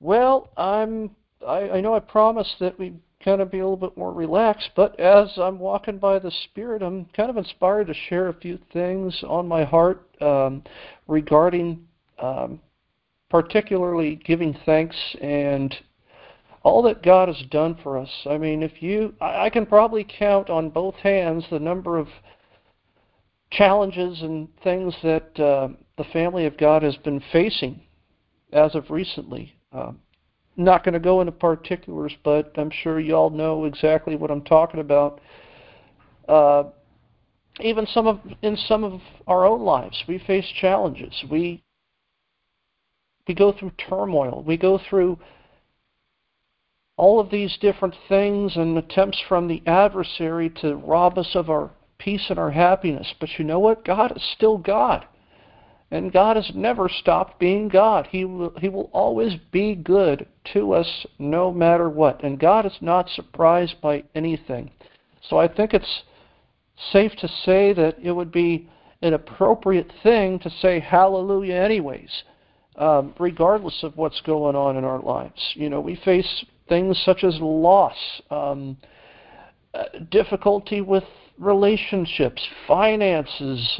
Well, I know I promised that we'd kind of be a little bit more relaxed, but as I'm walking by the Spirit, I'm kind of inspired to share a few things on my heart regarding particularly giving thanks and all that God has done for us. I mean, I can probably count on both hands the number of challenges and things that the family of God has been facing as of recently. Not going to go into particulars, but I'm sure you all know exactly what I'm talking about. Uh, Even in some of our own lives, we face challenges. We go through turmoil. We go through all of these different things and attempts from the adversary to rob us of our peace and our happiness. But you know what? God is still God. And God has never stopped being God. He will always be good to us no matter what. And God is not surprised by anything. So I think it's safe to say that it would be an appropriate thing to say hallelujah anyways, regardless of what's going on in our lives. You know, we face things such as loss, difficulty with relationships, finances,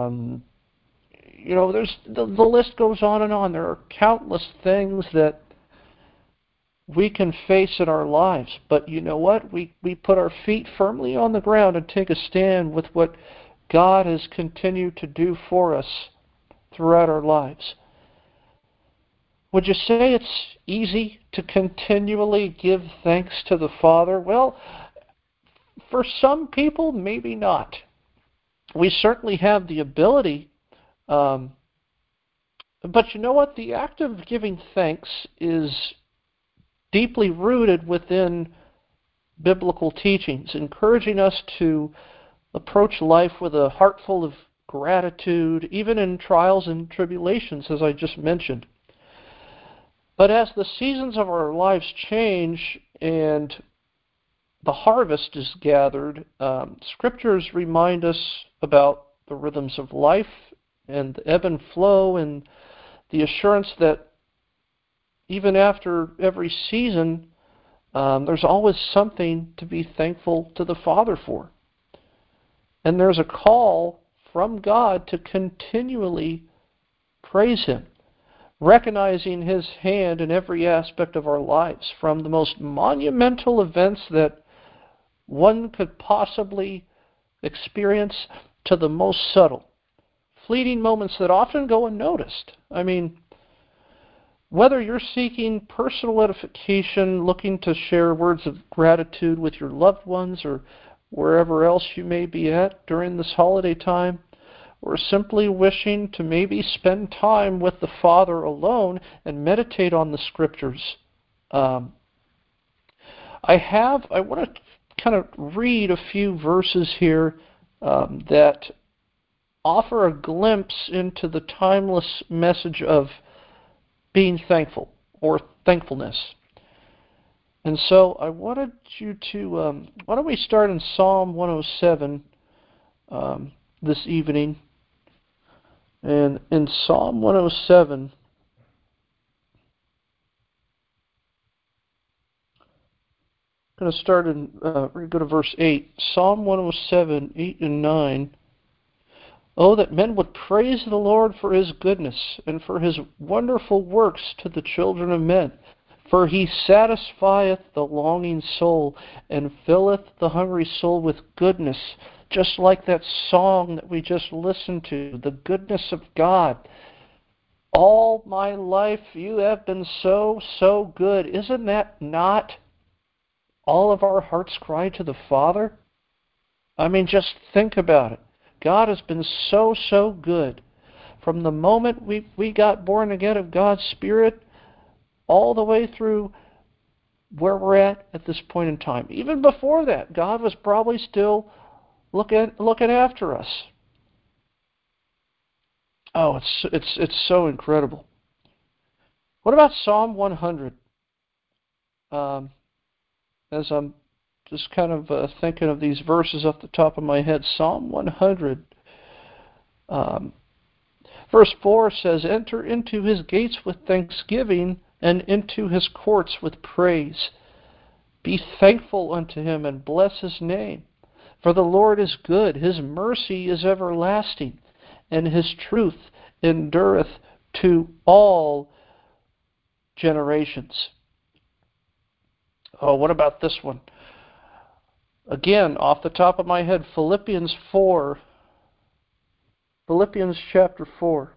there's the list goes on and on. There are countless things that we can face in our lives. But you know what? We put our feet firmly on the ground and take a stand with what God has continued to do for us throughout our lives. Would you say it's easy to continually give thanks to the Father? Well, for some people, maybe not. We certainly have the ability, but you know what? The act of giving thanks is deeply rooted within biblical teachings, encouraging us to approach life with a heart full of gratitude, even in trials and tribulations, as I just mentioned. But as the seasons of our lives change and the harvest is gathered, scriptures remind us about the rhythms of life and the ebb and flow and the assurance that even after every season, there's always something to be thankful to the Father for. And there's a call from God to continually praise Him, recognizing His hand in every aspect of our lives, from the most monumental events that one could possibly experience to the most subtle, fleeting moments that often go unnoticed. I mean, whether you're seeking personal edification, looking to share words of gratitude with your loved ones, or wherever else you may be at during this holiday time, or simply wishing to maybe spend time with the Father alone and meditate on the Scriptures, I want to kind of read a few verses here that offer a glimpse into the timeless message of being thankful or thankfulness. And so I wanted you to, why don't we start in Psalm 107 this evening. And in Psalm 107, I'm going to start in, we're going to go to verse 8. Psalm 107, 8 and 9. Oh, that men would praise the Lord for His goodness and for His wonderful works to the children of men. For He satisfieth the longing soul and filleth the hungry soul with goodness. Just like that song that we just listened to, the goodness of God. All my life you have been so, so good. Isn't that not all of our hearts cry to the Father? I mean, just think about it. God has been so, so good. From the moment we got born again of God's Spirit, all the way through where we're at this point in time. Even before that, God was probably still looking after us. Oh, it's so incredible. What about Psalm 100? As I'm just kind of thinking of these verses off the top of my head, Psalm 100, verse 4 says, Enter into His gates with thanksgiving and into his courts with praise. Be thankful unto him, and bless his name. For the Lord is good, his mercy is everlasting, and his truth endureth to all generations. Oh, what about this one? Again, off the top of my head, Philippians 4. Philippians chapter 4.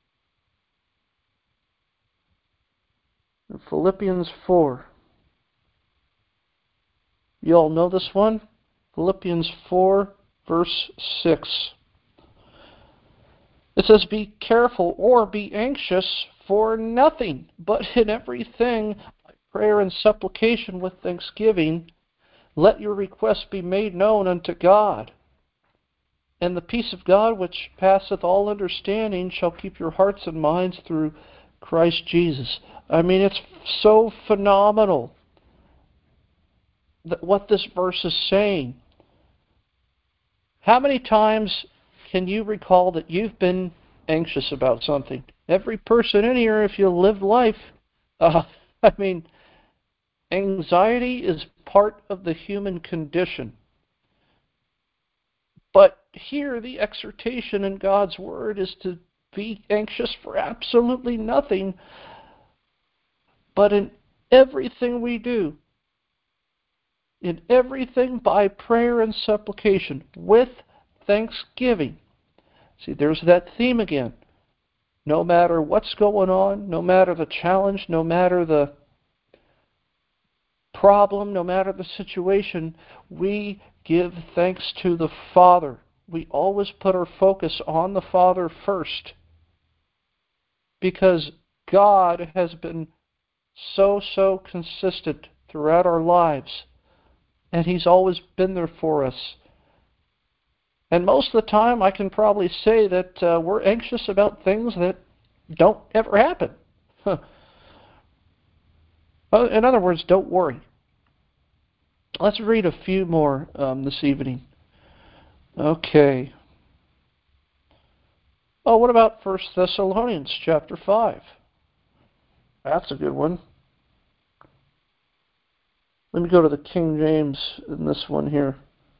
Philippians 4. You all know this one? Philippians 4, verse 6. It says, be careful or be anxious for nothing, but in everything, by prayer and supplication with thanksgiving, let your requests be made known unto God. And the peace of God, which passeth all understanding, shall keep your hearts and minds through Christ Jesus. I mean, it's so phenomenal that what this verse is saying. How many times can you recall that you've been anxious about something? Every person in here, if you live life, I mean, anxiety is part of the human condition. But here, the exhortation in God's Word is to be anxious for absolutely nothing, but in everything we do, in everything by prayer and supplication, with thanksgiving. See, there's that theme again. No matter what's going on, no matter the challenge, no matter the problem, no matter the situation, we give thanks to the Father. We always put our focus on the Father first, because God has been so consistent throughout our lives, and He's always been there for us. And most of the time, I can probably say that we're anxious about things that don't ever happen. In other words, don't worry. Let's read a few more this evening. Okay. Oh, what about 1 Thessalonians chapter 5? That's a good one. Let me go to the King James in this one here.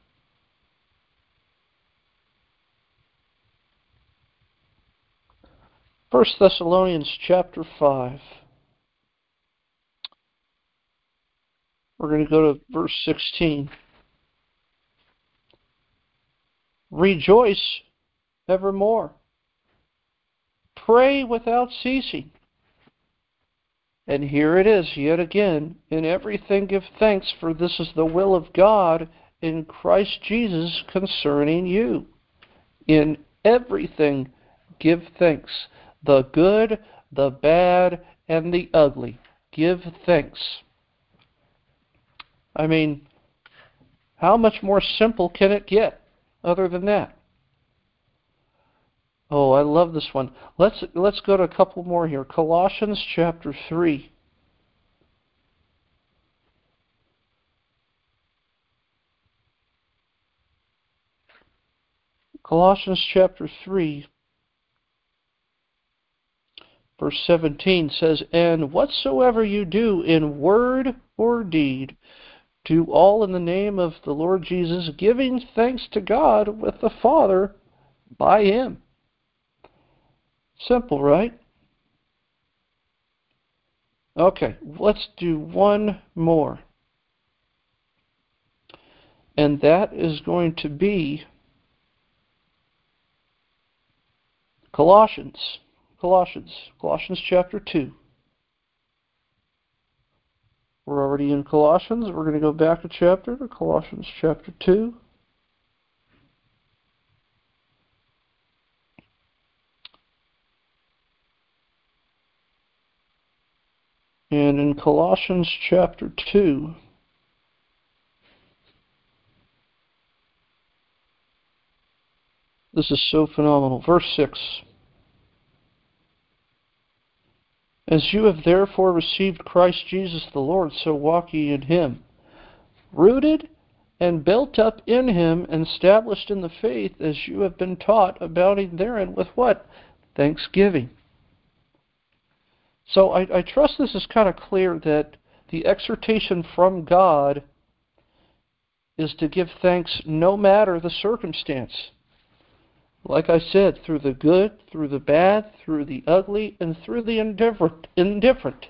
1 Thessalonians chapter 5. We're going to go to verse 16. Rejoice evermore. Pray without ceasing. And here it is, yet again, in everything give thanks, for this is the will of God in Christ Jesus concerning you. In everything give thanks. The good, the bad, and the ugly. Give thanks. I mean, how much more simple can it get other than that? Oh, I love this one. Let's go to a couple more here. Colossians chapter 3. Colossians chapter 3, verse 17 says, and whatsoever you do in word or deed, do all in the name of the Lord Jesus, giving thanks to God with the Father by Him. Simple, right? Okay, let's do one more. And that is going to be Colossians chapter 2. We're already in Colossians. We're going to go back a chapter to Colossians chapter 2. And in Colossians chapter 2, this is so phenomenal. Verse 6. As you have therefore received Christ Jesus the Lord, so walk ye in Him, rooted and built up in Him, and established in the faith, as you have been taught, abounding therein with what? Thanksgiving. So I trust this is kind of clear that the exhortation from God is to give thanks no matter the circumstance. Like I said, through the good, through the bad, through the ugly, and through the indifferent.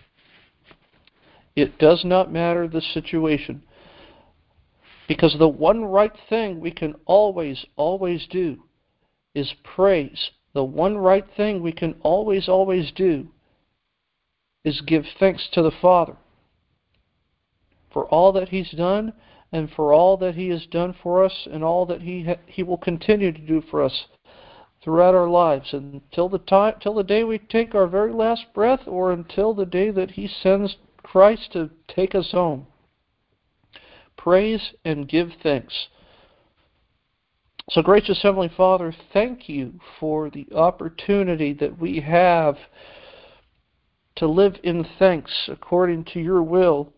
It does not matter the situation. Because the one right thing we can always do is praise. The one right thing we can always do is give thanks to the Father for all that He's done and for all that He has done for us and all that He will continue to do for us throughout our lives until the day we take our very last breath, or until the day that He sends Christ to take us home. Praise and give thanks. So, gracious Heavenly Father, thank you for the opportunity that we have to live in thanks according to your will,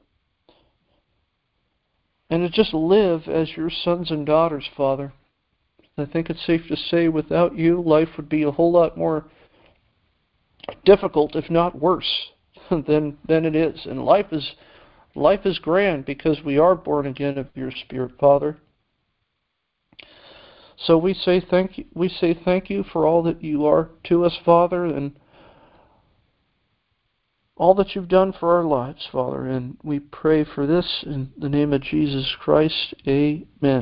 and to just live as your sons and daughters, Father. I think it's safe to say without you, life would be a whole lot more difficult, if not worse, than it is. And life is grand because we are born again of your Spirit, Father. So we say thank you. We say thank you for all that you are to us, Father, and all that you've done for our lives, Father. And we pray for this in the name of Jesus Christ. Amen.